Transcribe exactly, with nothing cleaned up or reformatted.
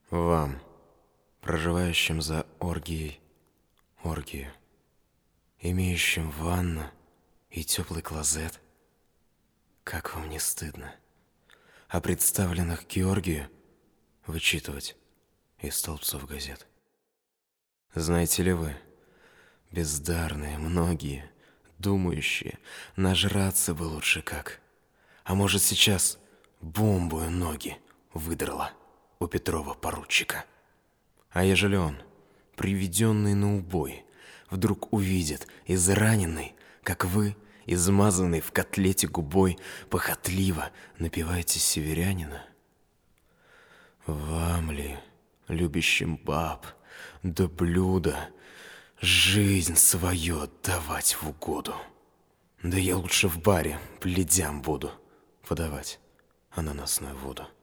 Вам, проживающим за оргией оргию, имеющим ванну и теплый клозет, как вам не стыдно о представленных Георгию вычитывать из столбцов газет? Знаете ли вы, бездарные, многие, думающие, нажраться бы лучше как, а может сейчас бомбою ноги выдрала у Петрова поручика? А ежели он, приведенный на убой, вдруг увидит израненный, как вы, измазанный в котлете губой, похотливо напиваете северянина? Вам ли, любящим баб, до блюда, жизнь свою отдавать в угоду? Да я лучше в баре бледям буду подавать ананасную воду.